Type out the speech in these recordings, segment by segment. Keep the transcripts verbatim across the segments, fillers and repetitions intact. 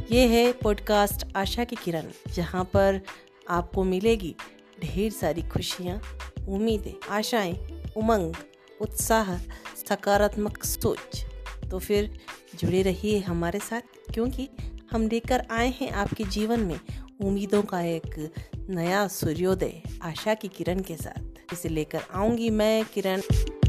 ये है पॉडकास्ट आशा की किरण, जहाँ पर आपको मिलेगी ढेर सारी खुशियाँ, उम्मीदें, आशाएं, उमंग, उत्साह, सकारात्मक सोच। तो फिर जुड़े रहिए हमारे साथ, क्योंकि हम लेकर आए हैं आपके जीवन में उम्मीदों का एक नया सूर्योदय आशा की किरण के साथ। इसे लेकर आऊंगी मैं किरण।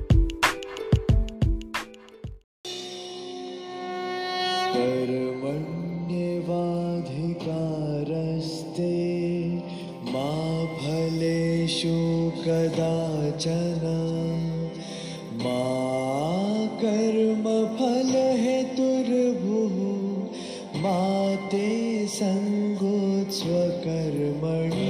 कर्मण्येवाधिकारस्ते मा फलेषु कदाचन मा कर्मफलहेतुर्भुः मा ते सङ्गोत्स्व कर्मणि।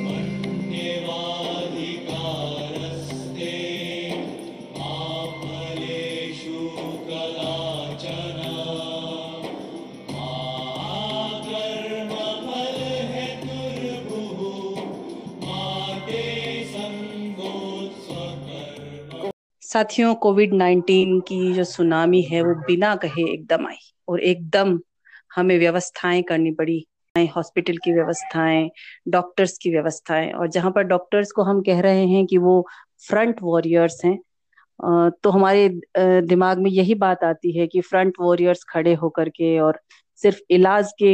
साथियों, कोविड नाइन्टीन की जो सुनामी है वो बिना कहे एकदम आई और एकदम हमें व्यवस्थाएं करनी पड़ी। हॉस्पिटल की व्यवस्थाएं, डॉक्टर्स की व्यवस्थाएं, और जहां पर डॉक्टर्स को हम कह रहे हैं कि वो फ्रंट वॉरियर्स हैं, तो हमारे दिमाग में यही बात आती है कि फ्रंट वॉरियर्स खड़े होकर के और सिर्फ इलाज के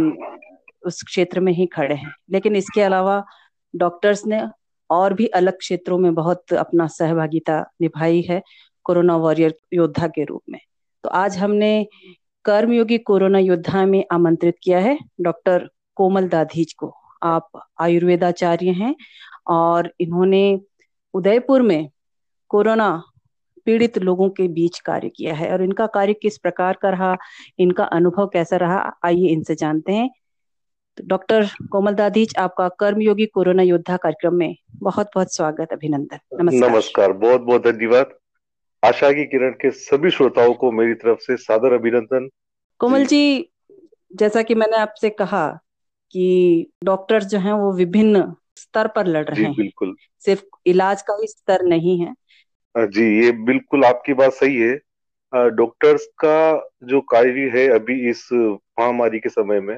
उस क्षेत्र में ही खड़े हैं, लेकिन इसके अलावा डॉक्टर्स ने और भी अलग क्षेत्रों में बहुत अपना सहभागिता निभाई है कोरोना वॉरियर योद्धा के रूप में। तो आज हमने कर्मयोगी कोरोना योद्धा में आमंत्रित किया है डॉक्टर कोमल दाधीच को। आप आयुर्वेदाचार्य हैं और इन्होंने उदयपुर में कोरोना पीड़ित लोगों के बीच कार्य किया है, और इनका कार्य किस प्रकार का रहा, इनका अनुभव कैसा रहा, आइए इनसे जानते हैं। तो डॉक्टर कोमल दाधीच, आपका कर्मयोगी कोरोना योद्धा कार्यक्रम में बहुत बहुत स्वागत, अभिनंदन। नमस्कार। नमस्कार, बहुत बहुत धन्यवाद। आशा की किरण के सभी श्रोताओं को मेरी तरफ से सादर अभिनंदन। कोमल जी, जैसा कि मैंने आपसे कहा कि डॉक्टर्स जो हैं वो विभिन्न स्तर पर लड़ रहे हैं, बिल्कुल सिर्फ इलाज का ही स्तर नहीं है। जी, ये बिल्कुल आपकी बात सही है। डॉक्टर्स का जो कार्य है अभी इस महामारी के समय में,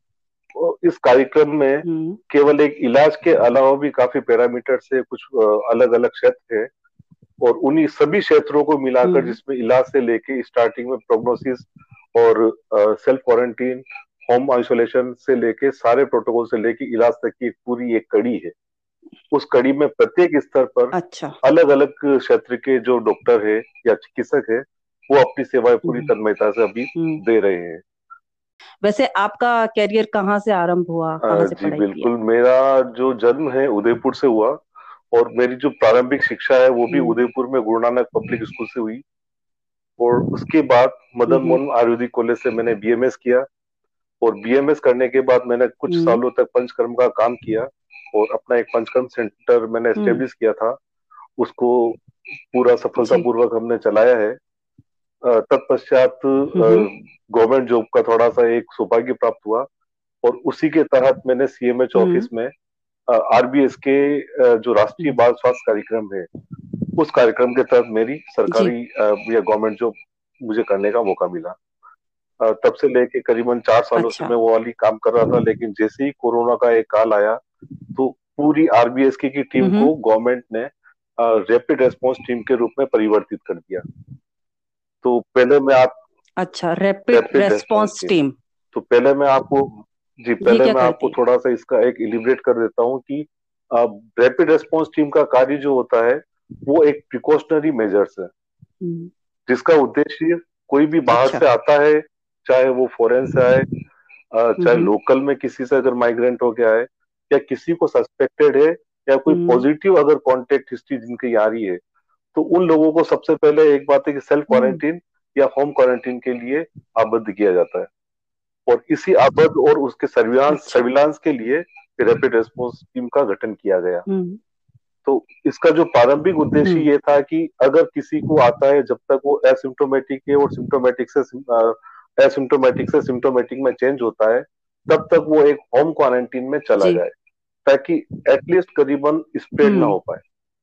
इस कार्यक्रम में केवल एक इलाज के अलावा भी काफी पैरामीटर से कुछ अलग अलग क्षेत्र है, और उन्हीं सभी क्षेत्रों को मिलाकर, जिसमें इलाज से लेके स्टार्टिंग में प्रोग्नोसिस और सेल्फ क्वारंटीन, होम आइसोलेशन से लेके सारे प्रोटोकॉल से लेके इलाज तक की पूरी एक कड़ी है। उस कड़ी में प्रत्येक स्तर पर अच्छा अलग अलग क्षेत्र के जो डॉक्टर है या चिकित्सक है, वो अपनी सेवाएं पूरी तन्मयता से अभी दे रहे हैं। वैसे आपका कैरियर कहाँ से आरंभ हुआ, कहाँ से जी पढ़ाई बिल्कुल, मेरा जो जन्म है उदयपुर से हुआ, और मेरी जो प्रारंभिक शिक्षा है वो भी उदयपुर में गुरु नानक पब्लिक स्कूल से हुई, और उसके बाद मदन मोहन आयुर्वेदिक कॉलेज से मैंने बीएमएस किया, और बीएमएस करने के बाद मैंने कुछ सालों तक पंचकर्म का काम किया, और अपना एक पंचकर्म सेंटर मैंने एस्टेब्लिश किया था। उसको पूरा सफलतापूर्वक हमने चलाया है। तत्पश्चात गवर्नमेंट जॉब का थोड़ा सा एक सौभाग्य प्राप्त हुआ, और उसी के तहत मैंने सीएमएच ऑफिस में आरबीएस के जो राष्ट्रीय बाल स्वास्थ्य कार्यक्रम है, उस कार्यक्रम के तहत मेरी सरकारी या गवर्नमेंट जॉब मुझे करने का मौका मिला। तब से लेके करीबन चार सालों अच्छा। से मैं वो वाली काम कर रहा था, लेकिन जैसे ही कोरोना का एक काल आया तो पूरी आरबीएस की, की टीम को गवर्नमेंट ने रैपिड रेस्पॉन्स टीम के रूप में परिवर्तित कर दिया। तो पहले मैं आप अच्छा रैपिड रेस्पॉन्स टीम तो पहले मैं आपको जी पहले मैं आपको थोड़ा सा इसका एक इलिब्रेट कर देता हूँ कि रैपिड रेस्पॉन्स टीम का कार्य जो होता है वो एक प्रिकॉशनरी मेजर्स है, जिसका उद्देश्य कोई भी बाहर अच्छा। से आता है, चाहे वो फॉरेन से आए, चाहे लोकल में किसी से अगर माइग्रेंट हो गया है, या किसी को सस्पेक्टेड है, या कोई पॉजिटिव अगर कॉन्टेक्ट हिस्ट्री जिनकी आ रही है, तो उन लोगों को सबसे पहले एक बात है कि सेल्फ क्वारंटीन या होम क्वारंटीन के लिए आबद्ध किया जाता है, और इसी आबद्ध और उसके सर्विलांस अच्छा। सर्विलांस के लिए रैपिड रेस्पॉन्स टीम का गठन किया गया। तो इसका जो प्रारंभिक उद्देश्य ये था कि अगर किसी को आता है, जब तक वो एसिम्प्टोमेटिक है और सिम्प्टोमेटिक से एसिम्प्टोमेटिक से सिम्प्टोमेटिक में चेंज होता है, तब तक वो एक होम क्वारंटीन में चला जाए, ताकि एटलीस्ट करीबन स्प्रेड ना हो पाए।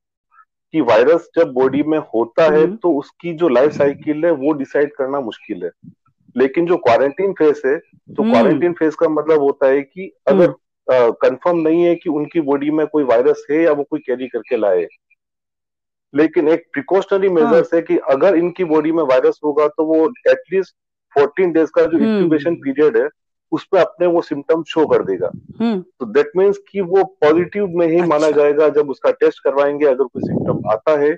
कि वायरस जब बॉडी में होता है तो उसकी जो लाइफ साइकिल है वो डिसाइड करना मुश्किल है, लेकिन जो क्वारंटीन फेज है, तो हम्म क्वारंटीन फेज का मतलब होता है कि अगर हम्म कंफर्म नहीं है कि उनकी बॉडी में कोई वायरस है या वो कोई कैरी करके लाए, लेकिन एक प्रिकॉशनरी हाँ मेजर्स है कि अगर इनकी बॉडी में वायरस होगा तो वो एटलीस्ट फोर्टीन डेज का जो इंक्यूबेशन हम्म पीरियड है उसमें अपने वो सिम्टम शो कर देगा। हम्म तो दैट मीन्स कि वो पॉजिटिव में ही माना अच्छा जाएगा। जब उसका टेस्ट करवाएंगे, अगर कोई सिम्टम आता है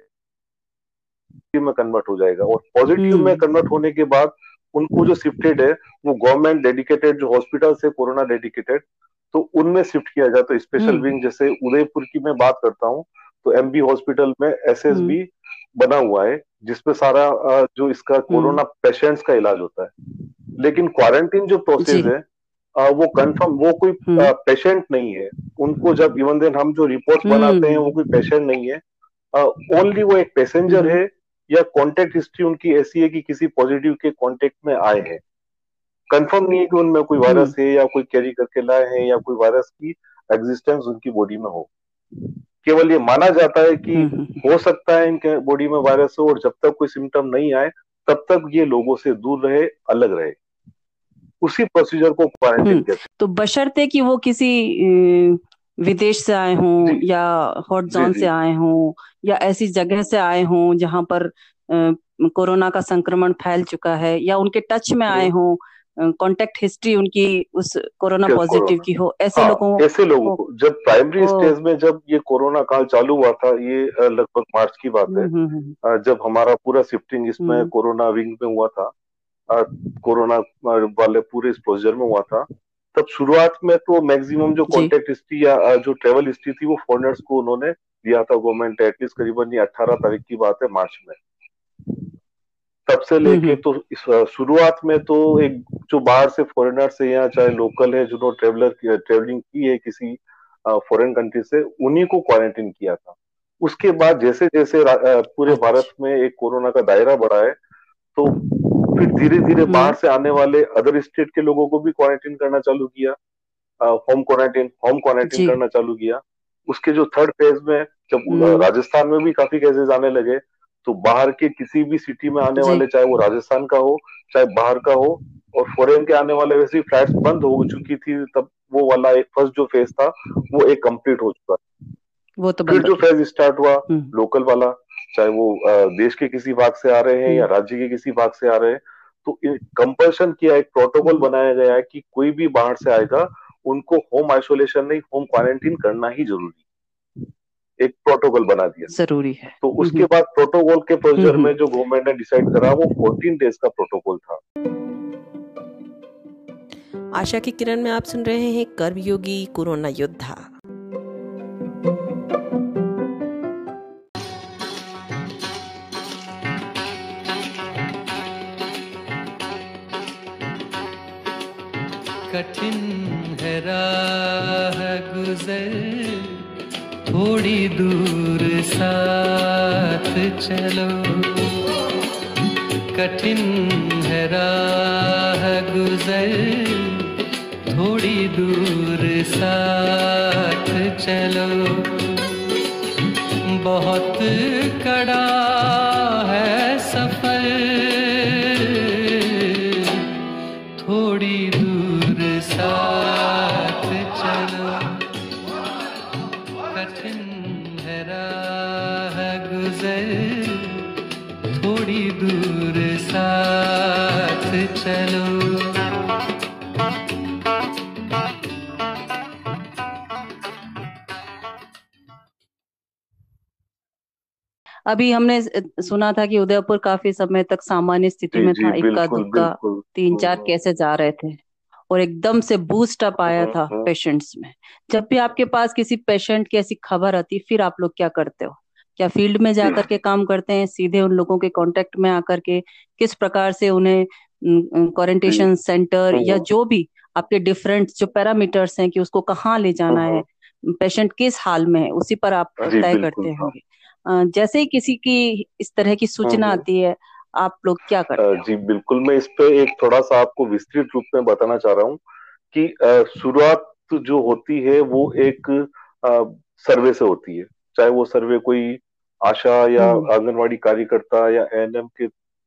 में कन्वर्ट हो जाएगा, और पॉजिटिव में हम्म कन्वर्ट होने के बाद उनको जो शिफ्टेड है वो गवर्नमेंट डेडिकेटेड जो हॉस्पिटल है कोरोना डेडिकेटेड, तो उनमें शिफ्ट किया जाए। तो स्पेशल हम्म विंग, जैसे उदयपुर की मैं बात करता हूँ, तो एमबी हॉस्पिटल में हम्म एसएसबी बना हुआ है जिसमें सारा अ, जो इसका हम्म कोरोना पेशेंट्स का इलाज होता है। लेकिन क्वारंटीन जो प्रोसेस जी है अ, वो कंफर्म, वो कोई हम्म पेशेंट नहीं है। उनको जब इवन देन हम जो रिपोर्ट्स बनाते हैं वो हम्म कोई पेशेंट नहीं है, ओनली वो एक पैसेंजर हम्म है, या कांटेक्ट हिस्ट्री उनकी ऐसी है कि किसी पॉजिटिव के कांटेक्ट में आए हैं। कंफर्म नहीं है कि उनमें कोई हम्म वायरस है या कोई कैरी करके लाए हैं या कोई वायरस की एग्जिस्टेंस उनकी बॉडी में हो। केवल ये माना जाता है कि हम्म हम्म हो सकता है इनके बॉडी में वायरस हो, और जब तक कोई सिम्टम नहीं आए तब तक ये लोगों से दूर रहे, अलग रहे। उसी प्रोसीजर को क्वारंटीन हम्म कहते तो बशर्ते कि वो किसी अ, विदेश से आए हैं। हों जी या हॉट जी जोन से जी आए हों या ऐसी जगह से आए हों जहां पर अ, कोरोना का संक्रमण फैल चुका है या उनके टच में आए हम्म, हों, कांटेक्ट हिस्ट्री उनकी उस कोरोना क्या पॉजिटिव कोरोना, की हो, ऐसे हाँ, लोगों ऐसे लोगों को को जब प्राइमरी को स्टेज में, जब ये कोरोना काल चालू हुआ था, ये अ, लगभग मार्च की बात है, हम्म हम्म अ, जब हमारा पूरा शिफ्टिंग इसमें हम्म कोरोना विंग में हुआ था, अ, कोरोना अ, वाले पूरे इस प्रोसीजर में हुआ था, तब शुरुआत में तो मैक्सिमम जो जी कॉन्टेक्ट हिस्ट्री या अ, जो ट्रेवल हिस्ट्री थी वो फॉरेनर्स को उन्होंने दिया था गवर्नमेंट, एटलीस्ट करीबन ये अट्ठारह तारीख की बात है, मार्च में। तब से हम्म लेके हम्म तो इस अ, शुरुआत में तो एक जो बाहर से फॉरेनर्स है या चाहे लोकल है जिन्होंने ट्रेवलर ट्रेवलिंग की है किसी फॉरेन कंट्री से, उन्हीं को क्वारंटीन किया था। उसके बाद जैसे जैसे रा- अ, पूरे भारत अच्छा में एक कोरोना का दायरा बढ़ा है, तो फिर धीरे धीरे बाहर हम्म से आने वाले अदर स्टेट के लोगों को भी क्वारंटीन करना चालू किया, होम क्वारंटीन होम क्वारंटीन जी करना चालू किया। उसके जो थर्ड फेज में, जब अ, हम्म राजस्थान में भी काफी केसेस आने लगे, तो बाहर के किसी भी सिटी में आने जी वाले, चाहे वो राजस्थान का हो चाहे बाहर का हो, और फॉरेन के आने वाले, वैसे ही फ्लाइट्स बंद हो चुकी थी तब, वो वाला एक फर्स्ट जो फेज था वो एक कंप्लीट हो चुका। वो तो फिर बंद हो जो गया। फेज स्टार्ट हुआ हम्म लोकल वाला, चाहे वो अ, देश के किसी भाग से आ रहे हैं या हम्म राज्य के किसी भाग से आ रहे हैं, तो कंपल्शन किया, एक प्रोटोकॉल हम्म बनाया गया है कि कोई भी बाहर से आएगा उनको होम आइसोलेशन नहीं, होम क्वारंटीन करना ही जरूरी, एक प्रोटोकॉल बना दिया। जरूरी है। तो हम्म उसके हम्म बाद प्रोटोकॉल के हम्म प्रोसीजर में हम्म। जो गवर्नमेंट ने डिसाइड करा वो फोर्टीन डेज का प्रोटोकॉल था। आशा की किरण में आप सुन रहे हैं कर्मयोगी कोरोना योद्धा। कठिन है राह गुजर, थोड़ी दूर साथ चलो। कठिन है राह गुजर, थोड़ी दूर साथ चलो। बहुत कड़ा है सफर, थोड़ी दूर साथ चलो। कठिन है राह गुजर, थोड़ी दूर साथ चलो। अभी हमने सुना था कि उदयपुर काफी समय तक सामान्य स्थिति जी में जी था, इक्का बिल्कुल दुक्का बिल्कुल। तीन हम्म चार केसेस आ रहे थे और एकदम से बूस्ट अप आया हम्म था हम्म पेशेंट्स में। जब भी आपके पास किसी पेशेंट की ऐसी खबर आती, फिर आप लोग क्या करते हो? क्या फील्ड में जी जाकर के काम करते हैं, सीधे उन लोगों के कांटेक्ट में आकर के किस प्रकार से उन्हें जी क्वारंटाइन सेंटर या हम्म जो भी आपके डिफरेंट जो पैरामीटर्स हैं कि उसको कहाँ ले जाना है, हम्म पेशेंट किस हाल में है, उसी पर आप जी तय बिल्कुल। करते होंगे। अ, जैसे ही किसी की इस तरह की हम्म सूचना हम्म आती है, आप लोग क्या अ, करते हो? जी बिल्कुल, मैं इस पे एक थोड़ा सा आपको विस्तृत रूप में बताना चाह रहा हूँ कि अ, शुरुआत जो होती है वो एक सर्वे से होती है। चाहे वो सर्वे कोई आशा या हम्म आंगनवाड़ी कार्यकर्ता या एएनएम के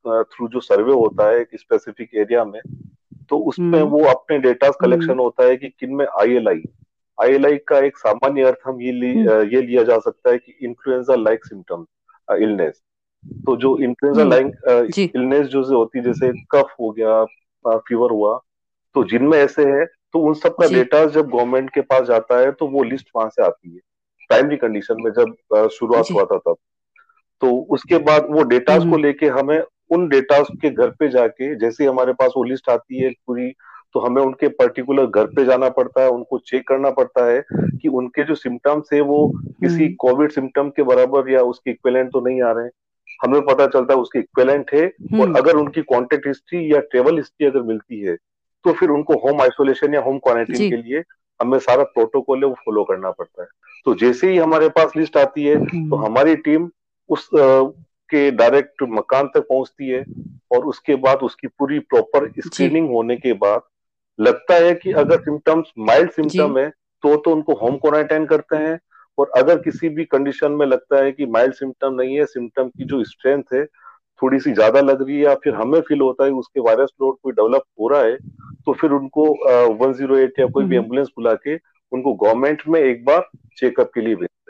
थ्रू जो सर्वे होता है एक स्पेसिफिक एरिया में, तो उसमें हम्म वो अपने डेटा हम्म कलेक्शन होता है कि किन में I L I, I L I का एक सामान्य अर्थ हम ये लि, हम्म अ, ये लिया जा सकता है कि इन्फ्लुएंजा लाइक सिम्टम इलनेस। तो जो इन्फ्लुएंजा हम्म लाइक जी इलनेस जो से होती है, जैसे कफ हो गया, फीवर हुआ, तो जिनमें ऐसे है तो उन सब का जी डेटा जब गवर्नमेंट के पास जाता है तो वो लिस्ट वहां से आती है प्राइमरी कंडीशन में जब अ, शुरुआत जी हुआ था तब। तो उसके बाद वो डेटास को हम्म लेके हमें उन डेटास के घर पे जाके, जैसे ही हमारे पास वो लिस्ट आती है पूरी, तो हमें उनके पर्टिकुलर घर पे जाना पड़ता है, उनको चेक करना पड़ता है कि उनके जो सिम्टम्स है वो किसी हम्म कोविड सिम्टम के बराबर या उसके इक्विवेलेंट तो नहीं आ रहे हैं। हमें पता चलता है उसके इक्विवेलेंट है, और हम्म अगर उनकी कॉन्टेक्ट हिस्ट्री या ट्रेवल हिस्ट्री अगर मिलती है तो फिर उनको होम आइसोलेशन या होम क्वारंटीन जी के लिए हमें सारा प्रोटोकॉल है वो फॉलो करना पड़ता है। तो जैसे ही हमारे पास लिस्ट आती है तो हम्म हमारी टीम उस अ, के डायरेक्ट मकान तक पहुंचती है, और उसके बाद उसकी पूरी प्रॉपर जी स्क्रीनिंग होने के बाद लगता है कि अगर सिम्टम्स माइल्ड जी सिम्टम है तो तो उनको होम क्वारंटाइन करते हैं। और अगर किसी भी कंडीशन में लगता है कि माइल्ड सिम्टम नहीं है, सिम्टम की जो स्ट्रेंथ है थोड़ी सी ज्यादा लग रही है, या फिर हमें फील होता है उसके वायरस लोड कोई डेवलप हो रहा है, तो फिर उनको वन जीरो एट या कोई भी हम्म एम्बुलेंस बुला के उनको गवर्नमेंट में एक बार चेकअप के लिए भेजते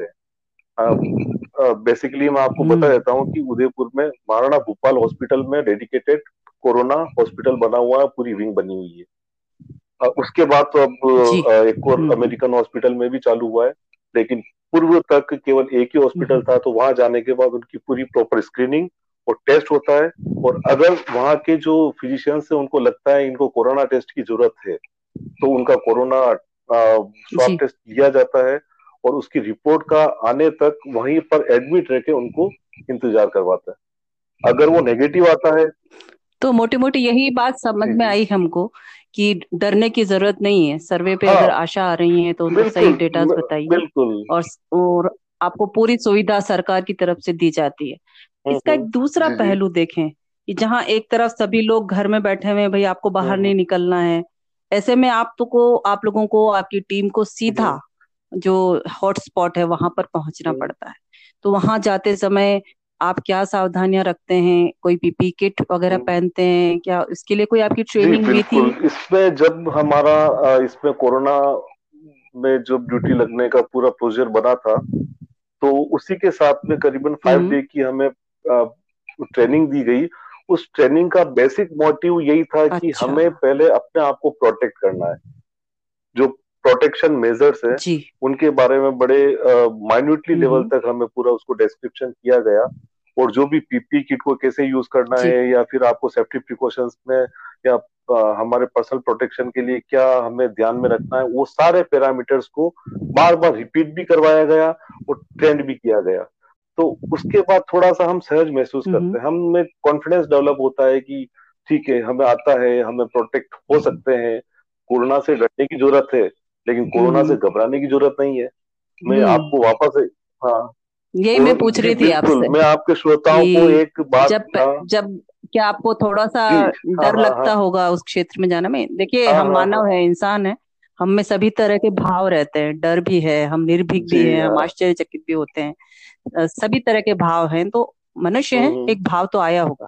हैं। बेसिकली मैं आपको बता हम्म देता हूँ कि उदयपुर में महाराणा भूपाल हॉस्पिटल में डेडिकेटेड कोरोना हॉस्पिटल बना हुआ है, पूरी विंग बनी हुई है। अ, उसके बाद तो जी अब अ, एक और हम्म अमेरिकन हॉस्पिटल में भी चालू हुआ है, लेकिन पूर्व तक केवल एक ही हॉस्पिटल हम्म था, तो वहां जाने के बाद उनकी पूरी प्रॉपर स्क्रीनिंग और टेस्ट होता है। और अगर वहां के जो फिजिशियंस है उनको लगता है इनको कोरोना टेस्ट की जरूरत है, तो उनका कोरोना स्वाब जी टेस्ट लिया जाता है, और उसकी रिपोर्ट का आने तक वहीं पर एडमिट रह के उनको इंतजार करवाता है। अगर वो नेगेटिव आता है। तो मोटी मोटी यही बात समझ जी में जी। आई हमको कि डरने की जरूरत नहीं है। सर्वे पे अगर हाँ आशा आ रही है तो उनको सही बिल्कुल, डेटास म- बताइए, बिल्कुल। और और आपको पूरी सुविधा सरकार की तरफ से दी जाती है। हम्म इसका हम्म। एक दूसरा जी जी। पहलू देखें कि जहां एक तरफ सभी लोग घर में बैठे हुए हैं, भाई आपको हम्म बाहर हम्म नहीं निकलना है, ऐसे में आपको आप लोगों को आपकी टीम को हम्म सीधा जो हॉटस्पॉट है वहां पर पहुंचना हम्म। पड़ता है। तो वहां जाते समय आप क्या सावधानियां रखते हैं? कोई पी पी किट वगैरह हम्म। पहनते हैं क्या? इसके लिए कोई आपकी जी ट्रेनिंग हुई थी? बिल्कुल, इसमें जब हमारा अ, इसमें कोरोना में जो ड्यूटी लगने का पूरा प्रोसीजर बना था, तो उसी के साथ में करीबन फाइव हम्म डे की हमें ट्रेनिंग दी गई। उस ट्रेनिंग का बेसिक मोटिव यही था कि अच्छा हमें पहले अपने आप को प्रोटेक्ट करना है। जो प्रोटेक्शन मेजर्स है जी उनके बारे में बड़े माइन्यूटली लेवल हम्म तक हमें पूरा उसको डिस्क्रिप्शन किया गया। और जो भी पी पी किट को कैसे यूज करना जी है, या फिर आपको सेफ्टी प्रिकॉशंस में, या अ, हमारे पर्सनल प्रोटेक्शन के लिए क्या हमें ध्यान में रखना है, वो सारे पैरामीटर्स को बार बार रिपीट भी करवाया गया और ट्रेंड भी किया गया। तो उसके बाद थोड़ा सा हम सहज महसूस हम्म करते हैं, हमें कॉन्फिडेंस डेवलप होता है कि ठीक है, हमें आता है, हमें प्रोटेक्ट हो सकते हैं। कोरोना से डरने की जरूरत है, लेकिन कोरोना से हम्म घबराने की जरूरत नहीं है। मैं हम्म आपको वापस से, हाँ, यही मैं कोरोना पूछ जी रही थी बिल्कुल, आपसे मैं आपके श्रोताओं को कि एक बात, जब हाँ जब क्या आपको थोड़ा सा जी, हाँ डर हाँ हाँ लगता होगा उस क्षेत्र में जाने में? देखिए, हाँ हम हाँ हाँ। मानव है, इंसान है, हम में सभी तरह के भाव रहते हैं। डर भी है, हम निर्भीक जी भी हैं, हम हाँ। आश्चर्यचकित भी होते हैं। अ, सभी तरह के भाव हैं, तो मनुष्य है, हम्म एक भाव तो आया होगा।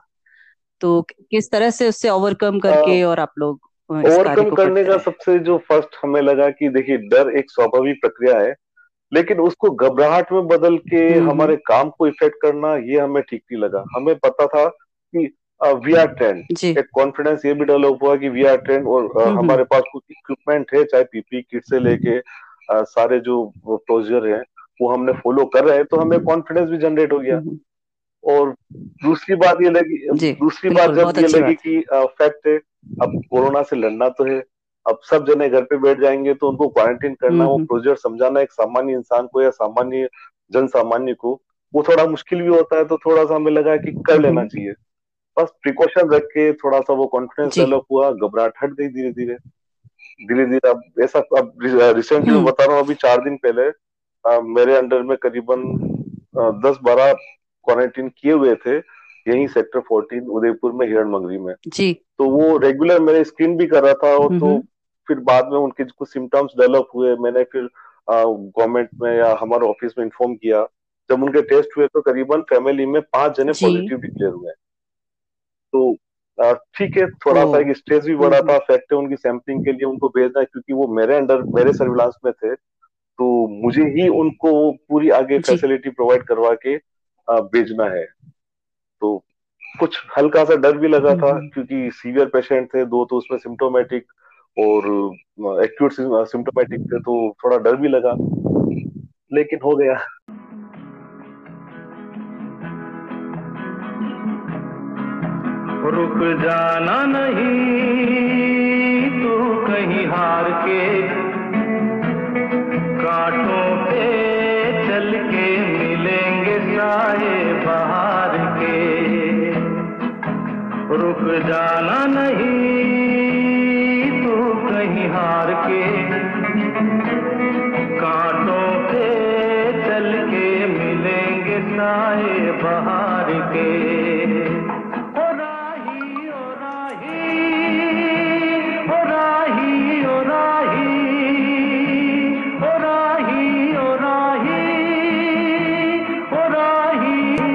तो किस तरह से उससे ओवरकम करके हम्म। और आप लोग अ, इस कार्य ओवरकम को करने करते का रहे? सबसे जो फर्स्ट हमें लगा कि देखिए, डर एक स्वाभाविक प्रक्रिया है, लेकिन उसको घबराहट में बदल के हम्म हम्म हमारे काम को इफेक्ट करना ये हमें ठीक नहीं लगा। हमें पता था कि वी आर ट्रेंड, जी एक कॉन्फिडेंस ये भी डेवलप हुआ कि वी आर ट्रेंड, और अ, हम्म हम्म हमारे पास कुछ इक्विपमेंट है, चाहे पी पी किट से लेके अ, सारे जो प्रोसीजर है वो हमने फॉलो कर रहे हैं, तो हमें कॉन्फिडेंस भी जनरेट हो गया। हम्म, और दूसरी बात ये लगी, जी दूसरी बात बिल्कुल, जब बहुत ये अच्छी लगी बात। कि फैक्ट है, अब कोरोना से लड़ना तो है, अब सब जने घर पे बैठ जाएंगे तो उनको क्वारंटीन करना, हम्म वो हम्म प्रोसीजर समझाना एक सामान्य इंसान को या सामान्य जन सामान्य को, वो थोड़ा मुश्किल भी होता है। तो थोड़ा सा हमें लगा कि कर लेना हम्म, चाहिए, बस प्रिकॉशन रख के थोड़ा सा वो कॉन्फिडेंस जी डेवलप हुआ, घबराहट हट गई धीरे धीरे धीरे धीरे। अब ऐसा, अब रिसेंटली मैं हम्म बता रहा हूँ, अभी चार दिन पहले अ, मेरे अंडर में करीबन दस बारह क्वारंटीन किए हुए थे, यही सेक्टर फोर्टीन उदयपुर में हिरण मंगरी में। जी तो वो रेगुलर मेरे स्क्रीन भी कर रहा था, और हम्म तो हम्म फिर बाद में उनके कुछ सिम्टम्स डेवलप हुए, मैंने फिर गवर्नमेंट में या हमारे ऑफिस में इन्फॉर्म किया। जब उनके टेस्ट हुए तो करीबन फैमिली में पांच जने जी पॉजिटिव डिक्लेयर हुए हैं। तो अ, ठीक है, थोड़ा सा ओ एक स्ट्रेस भी बढ़ा हम्म था। फैक्ट है उनकी सैंपलिंग के लिए उनको भेजना है, क्योंकि वो मेरे अंडर मेरे सर्विलांस में थे, तो मुझे ही उनको पूरी आगे जी फैसिलिटी प्रोवाइड करवा के अ, भेजना है। तो कुछ हल्का सा डर भी लगा हम्म था, हम्म। क्योंकि सीवियर पेशेंट थे दो, तो उसमें सिम्टोमेटिक और एक्यूट सिम्टोमेटिक थे, तो थोड़ा डर भी लगा, लेकिन हो गया। रुक जाना नहीं तू कहीं हार के, कांटों पे चल के मिलेंगे साए बाहर के। रुक जाना नहीं तू कहीं हार के, कांटों पे चल के मिलेंगे साए बाहर के। ओ राही ओ राही ओ राही ओ राही ओ राही ओ राही ओ राही।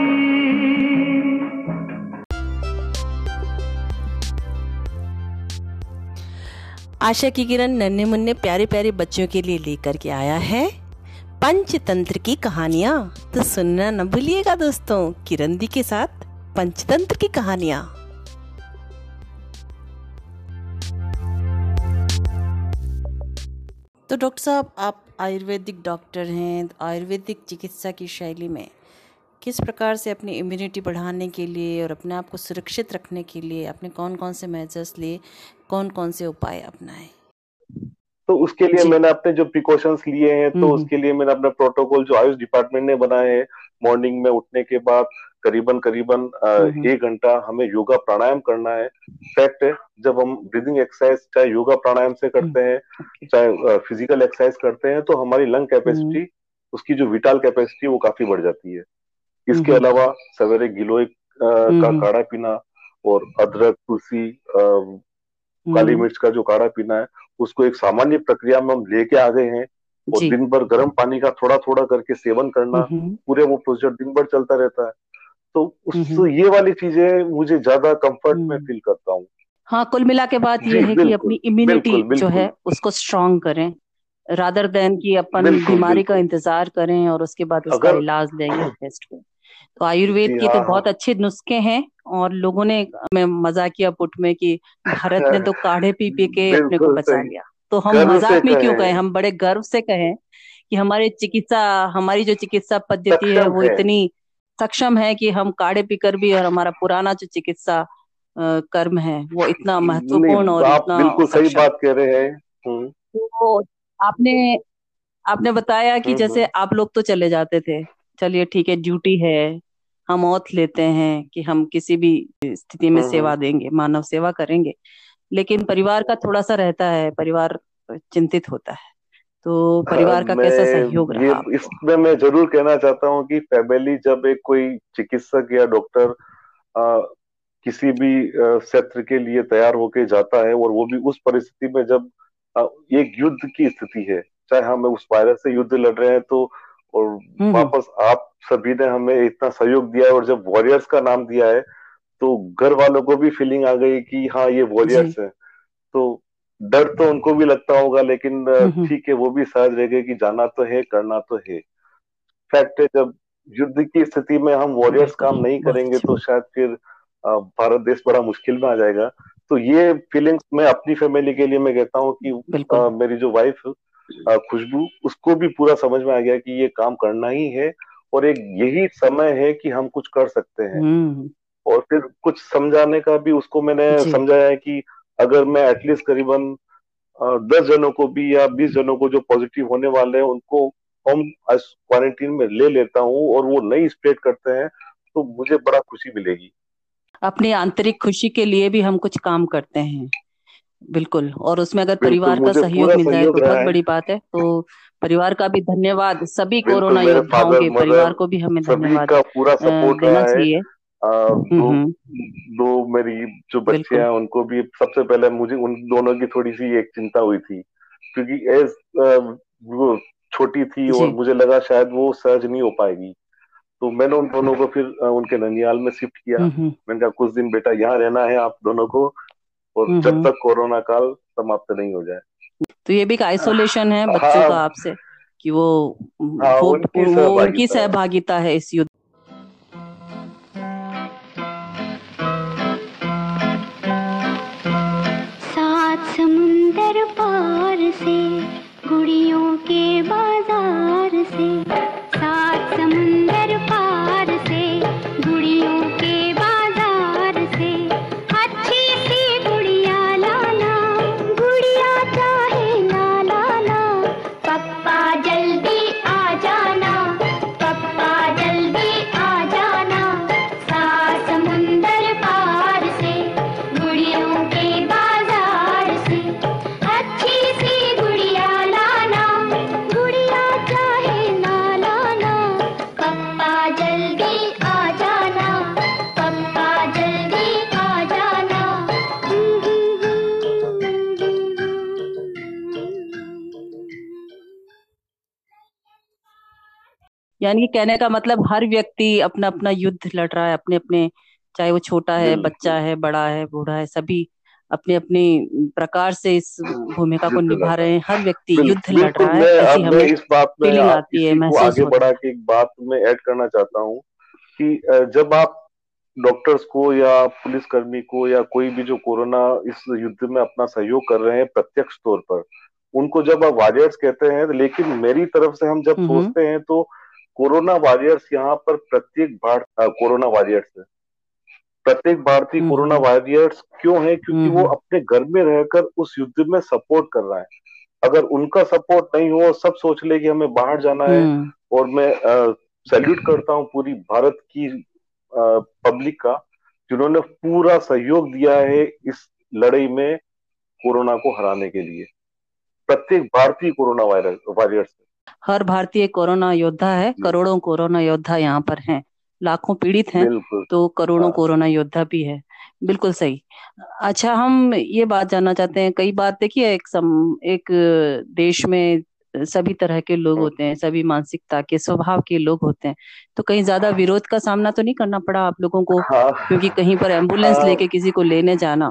आशा की किरण नन्हे मुन्ने प्यारे प्यारे बच्चों के लिए लेकर के आया है पंचतंत्र की कहानियां। तो सुनना न भूलिएगा दोस्तों, किरण दी के साथ पंचतंत्र की कहानियां। तो डॉक्टर साहब, आप आयुर्वेदिक डॉक्टर हैं, तो आयुर्वेदिक चिकित्सा की शैली में किस प्रकार से अपनी इम्यूनिटी बढ़ाने के लिए और अपने आप को सुरक्षित रखने के लिए आपने कौन कौन से मेजर्स लिए, कौन कौन से उपाय अपनाए? तो उसके लिए जी मैंने अपने जो प्रिकॉशंस लिए हैं, तो हम्म उसके लिए मैंने अपना प्रोटोकॉल जो आयुष डिपार्टमेंट ने बनाए हैं, मॉर्निंग में उठने के बाद करीबन करीबन अ, हम्म एक घंटा हमें योगा प्राणायाम करना है। फैक्ट है, जब हम ब्रीदिंग एक्सरसाइज चाहे योगा प्राणायाम से हम्म। करते हैं, ओके चाहे फिजिकल एक्सरसाइज करते हैं, तो हमारी लंग हम्म कैपेसिटी, उसकी जो विटाल कैपेसिटी वो काफी बढ़ जाती है। इसके हम्म अलावा सवेरे गिलोय अ, का हम्म काढ़ा पीना, और अदरक, तुलसी, अ, काली हम्म। मिर्च का जो काढ़ा पीना है, उसको एक सामान्य प्रक्रिया में हम लेके आ गए हैं। और जी दिन भर गर्म पानी का थोड़ा थोड़ा करके सेवन करना, हम्म पूरे वो प्रोसीजर दिन भर चलता रहता है। तो उस हम्म ये वाली चीजें मुझे ज्यादा कंफर्ट में हम्म। फील करता हूँ। हाँ, कुल मिला के बात जी यह है कि अपनी बिल्कुल, इम्यूनिटी बिल्कुल जो है बिल्कुल उसको स्ट्रांग करें, रादर देन कि अपन बिल्कुल बीमारी का बिल्कुल। इंतजार करें और उसके बाद उसका अगर इलाज लें या टेस्ट को। तो आयुर्वेद जी के तो हाँ हाँ। बहुत अच्छे नुस्खे हैं, और लोगों ने मैं मजाक किया पुट में कि भारत ने तो काढ़े पी पी के अपने को बिल्कुल बचा सही, लिया। तो हम गर्व से मजाक में क्यों कहें, कहें, हम बड़े गर्व से कहें कि हमारे चिकित्सा हमारी जो चिकित्सा पद्धति है सक्षम वो है। इतनी सक्षम है कि हम काढ़े पीकर भी, और हमारा पुराना जो चिकित्सा अ, कर्म है वो इतना महत्वपूर्ण नहीं, और आप इतना बिल्कुल सही सक्षम। बात कह रहे हैं। हम्म तो आपने आपने बताया कि हम्म जैसे हम्म आप लोग तो चले जाते थे, चलिए ठीक है, ड्यूटी है, हम औथ लेते हैं कि हम किसी भी स्थिति में हम्म हम्म। सेवा देंगे, मानव सेवा करेंगे। लेकिन परिवार का थोड़ा सा रहता है, परिवार चिंतित होता है। तो हाँ, परिवार का कैसा सहयोग मैं ये रहा आपको? इसमें मैं जरूर कहना चाहता हूँ कि फैमिली जब एक कोई चिकित्सक या डॉक्टर आ, किसी भी आ, क्षेत्र के लिए तैयार होके जाता है, और वो भी उस परिस्थिति में जब आ, एक युद्ध की स्थिति है, चाहे हम उस वायरस से युद्ध लड़ रहे हैं, तो और हम्म हम्म। वापस आप सभी ने हमें इतना सहयोग दिया है, और जब वॉरियर्स का नाम दिया है, तो घर वालों को भी फीलिंग आ गई कि हाँ ये जी वॉरियर्स है। तो डर तो उनको भी लगता होगा, लेकिन अ, हम्म हम्म। ठीक है, वो भी सहज रह गए कि जाना तो है, करना तो है। फैक्ट है, जब युद्ध की स्थिति में हम वॉरियर्स बिल्कुल, काम नहीं बहुत करेंगे, अच्छा। तो शायद फिर अ, भारत देश बड़ा मुश्किल में आ जाएगा। तो ये फीलिंग्स मैं अपनी फैमिली के लिए मैं कहता हूँ कि बिल्कुल। अ, मेरी जो वाइफ खुशबू, उसको भी पूरा समझ में आ गया कि ये काम करना ही है, और एक यही समय है कि हम कुछ कर सकते हैं। हम्म। और फिर कुछ समझाने का भी उसको मैंने जी समझाया है कि अगर मैं एटलीस्ट करीबन अ, दस जनों को भी या बीस जनों को जो पॉजिटिव होने वाले हैं उनको होम क्वारंटीन में ले लेता हूँ, और वो नहीं स्प्रेड करते हैं, तो मुझे बड़ा खुशी मिलेगी। अपनी आंतरिक खुशी के लिए भी हम कुछ काम करते हैं, बिल्कुल। और उसमें अगर बिल्कुल, परिवार का मुझे सहयोग पूरा मिल जाए तो सहयोग बहुत रहा है। बड़ी बात है। तो परिवार का भी धन्यवाद, सभी बिल्कुल, कोरोना मेरे योद्धाओं फादर के परिवार मदर को भी हमें सभी धन्यवाद का पूरा अ, सपोर्ट देना रहा है। चाहिए। आ, हम्म दो हम्म। दो मेरी जो बच्चे बिल्कुल। हैं उनको भी सबसे पहले मुझे उन दोनों की थोड़ी सी एक चिंता हुई थी, क्योंकि एज वो छोटी थी, और जी मुझे लगा शायद वो सहज नहीं हो पाएगी। तो मैंने उन दोनों को फिर अ, उनके ननियाल में शिफ्ट किया। हम्म मैंने कहा कुछ दिन बेटा यहाँ रहना है आप दोनों को, और जब हम्म तक कोरोना काल समाप्त नहीं हो जाए। तो ये भी एक आइसोलेशन है बच्चों का हाँ आपसे कि वो हाँ, वो उनकी वो उनकी सहभागिता है। सहभागिता है इस युद्ध। सात समुंदर पार से गुड़ियों के बाजार से, सात समुंदर पार से गुड़ियों के बाजार से, अच्छी सी गुड़िया लाना, गुड़िया चाहे ना लाना, पप्पा जल्दी आ जाना, पप्पा जल्दी आ जाना, सात समुंदर पार से गुड़ियों के बाजार से, अच्छी सी गुड़िया लाना, गुड़िया चाहे ना लाना, पप्पा जल्दी आ जाना, पप्पा जल्दी आ जाना। यानी कि कहने का मतलब हर व्यक्ति अपना अपना युद्ध लड़ रहा है, अपने अपने, चाहे वो छोटा है, बच्चा बिल्कुल है, बड़ा है, बूढ़ा है, सभी अपने अपने प्रकार से इस भूमिका को युद्ध लड़ निभा रहा रहे हैं। हर व्यक्ति है। बिल, युद्ध लड़ बिल्कुल। रहा है, मैं ऐसी अब मैं हमें इस बात में फीलिंग आप आती है, इसी को महसूस आगे होता बढ़ा के एक बात में ऐड करना चाहता हूँ कि अ, जब आप डॉक्टर्स को या पुलिसकर्मी को या कोई भी जो कोरोना इस युद्ध में अपना सहयोग कर रहे हैं प्रत्यक्ष तौर पर, उनको जब आप वॉरियर्स कहते हैं, लेकिन मेरी तरफ से हम जब है। हम्म सोचते हैं तो कोरोना वॉरियर्स यहाँ पर प्रत्येक भारत कोरोना वॉरियर्स है। प्रत्येक भारतीय हम्म कोरोना हम्म वॉरियर्स क्यों है? क्योंकि वो हम्म अपने घर में रहकर उस युद्ध में सपोर्ट कर रहा है। अगर उनका सपोर्ट नहीं हो, सब सोच ले कि हमें बाहर जाना है, हम्म और मैं सैल्यूट करता हूँ पूरी भारत की पब्लिक का, जिन्होंने पूरा सहयोग दिया है इस लड़ाई में कोरोना को हराने के लिए। प्रत्येक भारतीय कोरोना वायरस वॉरियर्स। हर भारतीय कोरोना योद्धा है, जी करोड़ों कोरोना योद्धा यहाँ पर हैं, लाखों पीड़ित हैं बिल्कुल। तो करोड़ों हाँ कोरोना योद्धा भी है। बिल्कुल सही। अच्छा, हम ये बात जानना चाहते हैं, कई बात देखिए, एक सम, एक देश में सभी तरह के लोग होते हैं, सभी मानसिकता के स्वभाव के लोग होते हैं, तो कहीं ज्यादा विरोध का सामना तो नहीं करना पड़ा आप लोगों को? हाँ क्योंकि कहीं पर एम्बुलेंस हाँ। लेके किसी को लेने जाना,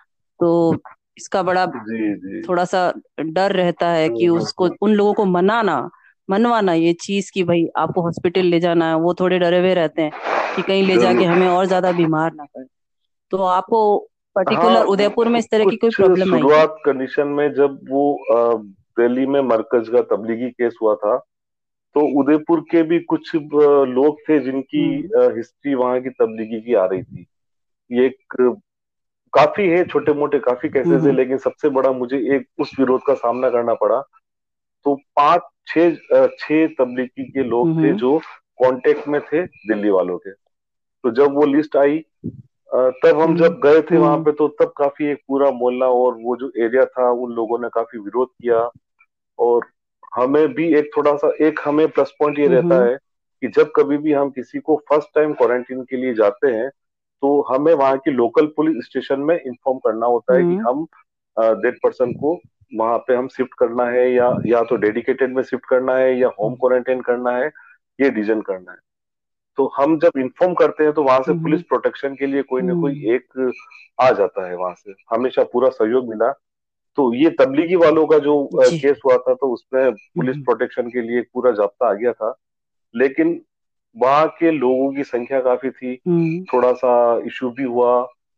तो इसका बड़ा जी जी। थोड़ा सा डर रहता है हम्म, कि हम्म, उसको, हम्म। उन लोगों को मनाना, मनवाना ये चीज कि भाई आपको हॉस्पिटल ले जाना है, वो थोड़े डरे हुए रहते हैं कि कहीं ले जाके जरूर। हमें और ज्यादा बीमार ना कर। तो आपको हाँ, पर्टिकुलर उदयपुर में इस तरह की कोई कुछ प्रॉब्लम आई क्या? शुरुआत कंडीशन में जब वो अ, दिल्ली में मरकज का तबलीगी केस हुआ था, तो उदयपुर के भी कुछ अ, लोग थे जिनकी हम्म हिस्ट्री वहां की तबलीगी की आ रही थी। ये एक काफी है, छोटे मोटे काफी हम्म केसेस है, हम्म लेकिन सबसे बड़ा मुझे एक उस विरोध का सामना करना पड़ा। तो पांच छह अ, छह तबलीगी के लोग थे हम्म जो कांटेक्ट में थे दिल्ली वालों के। तो जब वो लिस्ट आई, अ, तब हम हम्म जब गए थे वहां हम्म पे, तो तब काफी एक पूरा मोहल्ला और वो जो एरिया था, उन लोगों ने काफी विरोध किया। और हमें भी एक थोड़ा सा, एक हमें प्लस पॉइंट ये हम्म रहता हम्म है कि जब कभी भी हम किसी को फर्स्ट टाइम क्वारंटीन के लिए जाते हैं, तो हमें वहाँ की लोकल पुलिस स्टेशन में इंफॉर्म करना होता है कि हम्म हम दैट पर्सन को वहां पे हम शिफ्ट करना है, या या तो डेडिकेटेड में शिफ्ट करना है, या होम क्वारंटाइन करना है, ये डिसीजन करना है। तो हम जब इंफॉर्म करते हैं तो वहां से पुलिस हम्म प्रोटेक्शन के लिए कोई ना कोई हम्म, एक आ जाता है, वहां से हमेशा पूरा सहयोग मिला। तो ये तबलीगी वालों का जो अ, जी। केस हुआ था, तो उसमें पुलिस हम्म प्रोटेक्शन के लिए पूरा जाब्ता आ गया था। लेकिन वहां के लोगों की संख्या काफी थी, हम्म थोड़ा सा इशू भी हुआ,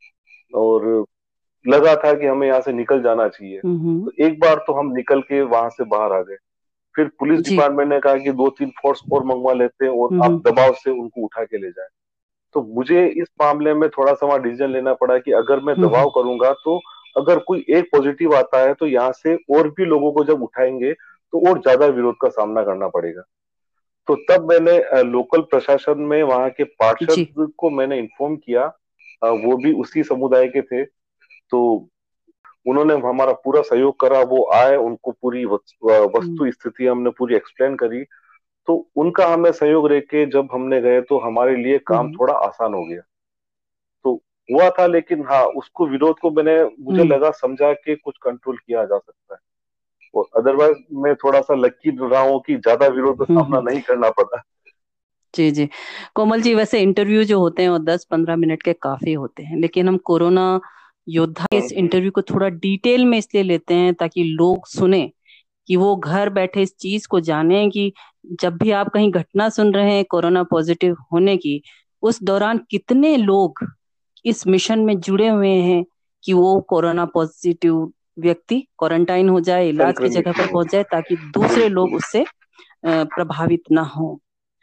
और लगा था कि हमें यहाँ से निकल जाना चाहिए। हम्म तो एक बार तो हम निकल के वहां से बाहर आ गए। फिर पुलिस जी। डिपार्टमेंट ने कहा कि दो तीन फोर्स और मंगवा लेते हैं, और आप हम्म दबाव से उनको उठा के ले जाए। तो मुझे इस मामले में थोड़ा सा वहां डिसीजन लेना पड़ा कि अगर मैं हम्म दबाव करूंगा, तो अगर कोई एक पॉजिटिव आता है, तो यहाँ से और भी लोगों को जब उठाएंगे तो और ज्यादा विरोध का सामना करना पड़ेगा। तो तब मैंने अ, लोकल प्रशासन में वहां के जी। पार्षद को मैंने इन्फॉर्म किया। अ, वो भी उसी समुदाय के थे। तो उन्होंने हमारा पूरा सहयोग करा, वो आए, उनको पूरी वस्तु हम्म वस्तु स्थिति हमने पूरी एक्सप्लेन करी। तो उनका हमें सहयोग रह के जब हमने गए, तो हमारे लिए काम हम्म थोड़ा आसान हो गया। तो हुआ था, लेकिन हाँ, उसको विरोध को मैंने, मुझे हम्म लगा, समझा के कुछ कंट्रोल किया जा सकता है। और अदरवाइज मैं थोड़ा सा लकी रहा हूँ कि ज्यादा विरोध का हम्म सामना हम्म। नहीं करना पड़ा। जी जी कोमल जी, वैसे इंटरव्यू जो होते हैं वो दस पंद्रह मिनट के काफी होते हैं, लेकिन हम कोरोना योद्धा के इस इंटरव्यू को थोड़ा डिटेल में इसलिए लेते हैं ताकि लोग सुने, कि वो घर बैठे इस चीज को जाने कि जब भी आप कहीं घटना सुन रहे हैं कोरोना पॉजिटिव होने की, उस दौरान कितने लोग इस मिशन में जुड़े हुए हैं कि वो कोरोना पॉजिटिव व्यक्ति क्वारंटाइन हो जाए, इलाज की संक्रमित जगह पर हो। पहुंच जाए, ताकि दूसरे लोग बिल्कुल। उससे अ, प्रभावित ना हो।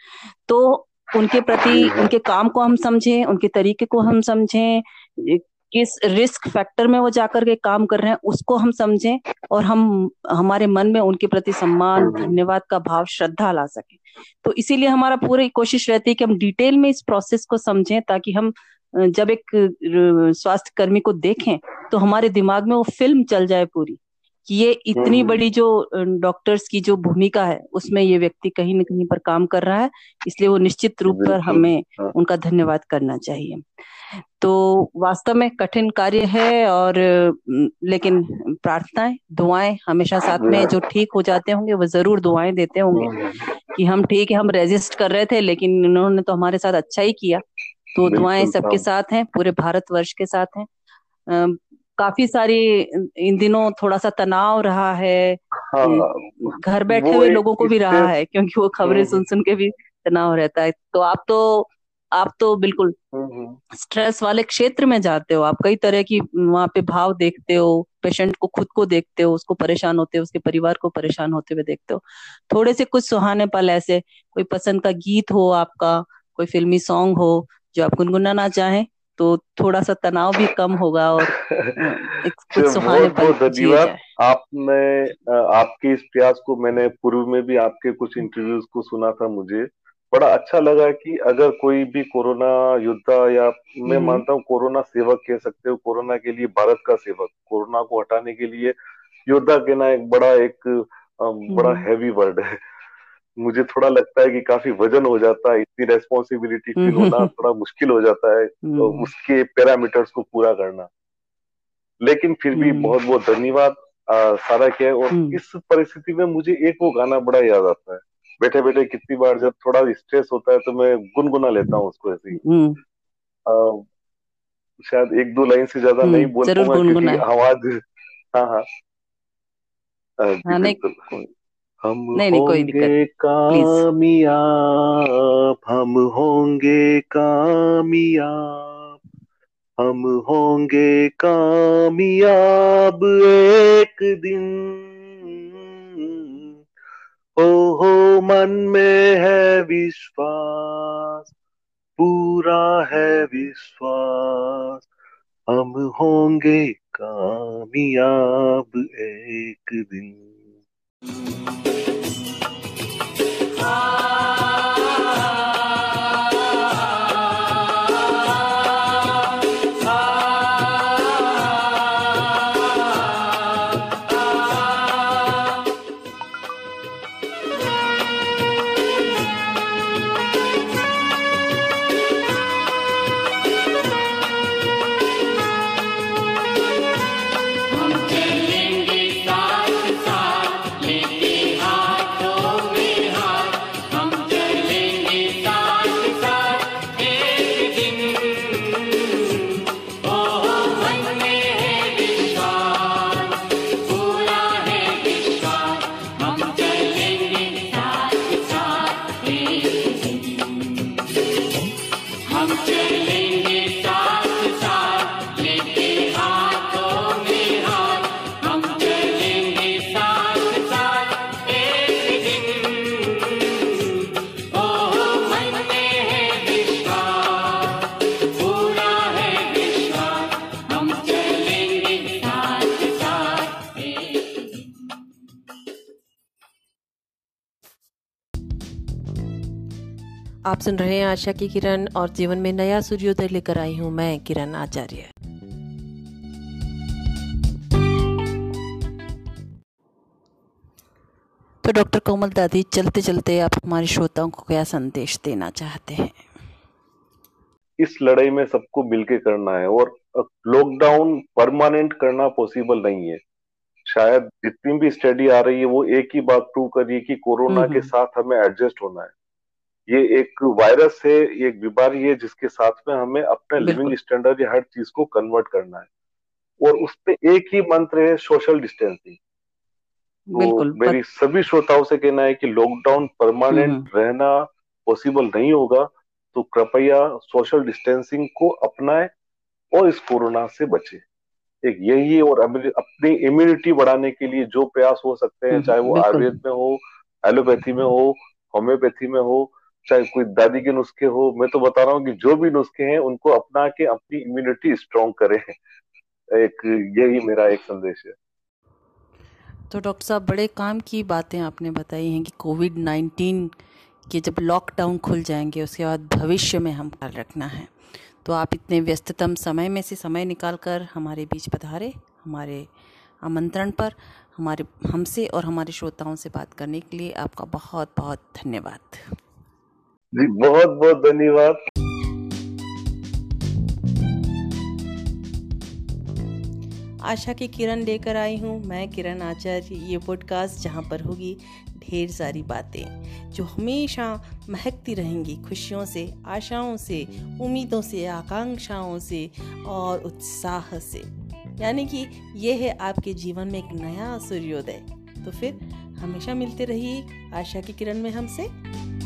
तो उनके प्रति, जी हाँ। उनके काम को हम समझें, उनके तरीके को हम समझें, किस रिस्क फैक्टर में वो जाकर के काम कर रहे हैं उसको हम समझें, और हम हमारे मन में उनके प्रति सम्मान, हम्म, हम्म। धन्यवाद का भाव, श्रद्धा ला सके। तो इसीलिए हमारा पूरी कोशिश रहती है कि हम डिटेल में इस प्रोसेस को समझें, ताकि हम अ, जब एक अ, स्वास्थ्य कर्मी को देखें तो हमारे दिमाग में वो फिल्म चल जाए पूरी, कि ये इतनी हम्म, बड़ी जो डॉक्टर्स की जो भूमिका है उसमें ये व्यक्ति कहीं न कहीं पर काम कर रहा है, इसलिए वो निश्चित रूप पर बिल्कुल। हमें हाँ। उनका धन्यवाद करना चाहिए। तो वास्तव में कठिन कार्य है, और अम, लेकिन प्रार्थनाएं, दुआएं हमेशा साथ में, जो ठीक हो जाते होंगे वो जरूर दुआएं देते होंगे हम्म, कि हम ठीक है, हम रेजिस्ट कर रहे थे लेकिन इन्होंने तो हमारे साथ अच्छा ही किया। तो दुआएं बिल्कुल सबके हम। साथ हैं, पूरे भारतवर्ष के साथ हैं। अम, काफी सारी इन दिनों थोड़ा सा तनाव रहा है, अम, हाँ, घर बैठे वो हुए एक लोगों को भी रहा स्ट्रेस। है, क्योंकि वो खबरें हम्म, सुन सुन के भी तनाव रहता है। तो आप तो आप तो बिल्कुल हम्म, हम्म। स्ट्रेस वाले क्षेत्र में जाते हो, आप कई तरह की वहां पे भाव देखते हो, पेशेंट को, खुद को देखते हो, उसको परेशान होते हो, उसके परिवार को परेशान होते हुए देखते हो। थोड़े से कुछ सुहाने पल ऐसे, कोई पसंद का गीत हो आपका, कोई फिल्मी सॉन्ग हो जो आप गुनगुनाना चाहें, तो थोड़ा सा तनाव भी कम होगा, और अ, एक कुछ चलो, सुहाने बहुत पल बहुत जिए धन्यवाद। जाए। आपने अ, आपके इस प्रयास को मैंने पूर्व में भी आपके कुछ इंटरव्यूज को सुना था। मुझे बड़ा अच्छा लगा कि अगर कोई भी कोरोना योद्धा, या मैं हम्म मानता हूँ कोरोना सेवक कह सकते हो, कोरोना के लिए भारत का सेवक, कोरोना को हटाने के लिए योद्धा कहना एक बड़ा एक अ, बड़ा हम्म हैवी वर्ड है। मुझे थोड़ा लगता है कि काफी वजन हो जाता है, इतनी रेस्पॉन्सिबिलिटी फील होना हम्म थोड़ा मुश्किल हो जाता है, अ, हम्म उसके पैरामीटर्स को पूरा करना। लेकिन फिर भी हम्म बहुत बहुत धन्यवाद अ, सारा क्या है। और हम्म इस परिस्थिति में मुझे एक वो गाना बड़ा याद आता है, बैठे बैठे कितनी बार जब थोड़ा स्ट्रेस होता है तो मैं गुनगुना लेता हूँ उसको ऐसे ही। हम्म अ, शायद एक दो लाइन से ज्यादा नहीं हम्म, बोल जरूर पाऊंगा क्योंकि गुनगुनाए। आवाज। हाँ हाँ। अ, जी हाँ, नहीं बिल्कुल। हम नहीं नहीं, कोई होंगे दिक्कत नहीं, प्लीज। कामयाब, हम होंगे कामयाब, हम होंगे कामयाब एक दिन। हो हो मन में है विश्वास, पूरा है विश्वास, हम होंगे कामयाब एक दिन। आप सुन रहे हैं आशा की किरण, और जीवन में नया सूर्योदय लेकर आई हूँ मैं, किरण आचार्य। तो डॉक्टर कोमल दादी, चलते चलते आप हमारे श्रोताओं को क्या संदेश देना चाहते हैं? इस लड़ाई में सबको मिलके करना है, और लॉकडाउन परमानेंट करना पॉसिबल नहीं है। शायद जितनी भी स्टडी आ रही है वो एक ही बात प्रूव कर रही है कि हम्म कोरोना के हम्म साथ हमें एडजस्ट होना है। ये एक वायरस है, ये एक बीमारी है जिसके साथ में हमें अपना लिविंग स्टैंडर्ड या हर चीज को कन्वर्ट करना है, और उस पे एक ही मंत्र है, सोशल डिस्टेंसिंग। तो बिल्कुल मेरी पत, सभी श्रोताओं से कहना है कि लॉकडाउन परमानेंट रहना पॉसिबल नहीं होगा, तो कृपया सोशल डिस्टेंसिंग को अपनाएं और इस कोरोना से बचे। एक यही है, और अपनी इम्यूनिटी बढ़ाने के लिए जो प्रयास हो सकते हैं, चाहे वो बिल्कुल आयुर्वेद में हो, एलोपैथी में हो, होम्योपैथी में हो, चाहे कोई दादी के नुस्खे हो, मैं तो बता रहा हूँ कि जो भी नुस्खे हैं उनको अपना के अपनी इम्यूनिटी स्ट्रांग करें। एक यही मेरा एक संदेश है। तो डॉक्टर साहब, बड़े काम की बातें आपने बताई हैं कि कोविड नाइन्टीन के जब लॉकडाउन खुल जाएंगे उसके बाद भविष्य में हम ख्याल रखना है। तो आप इतने व्यस्ततम समय में से समय निकाल कर हमारे बीच पधारे, हमारे आमंत्रण पर हमारे हमसे और हमारे श्रोताओं से बात करने के लिए आपका बहुत बहुत धन्यवाद। जी बहुत बहुत धन्यवाद। आशा की किरण लेकर आई हूँ मैं, किरण आचार्य, ये पॉडकास्ट जहाँ पर होगी ढेर सारी बातें जो हमेशा महकती रहेंगी खुशियों से, आशाओं से, उम्मीदों से, आकांक्षाओं से और उत्साह से। यानी कि ये है आपके जीवन में एक नया सूर्योदय। तो फिर हमेशा मिलते रहिए आशा की किरण में हमसे।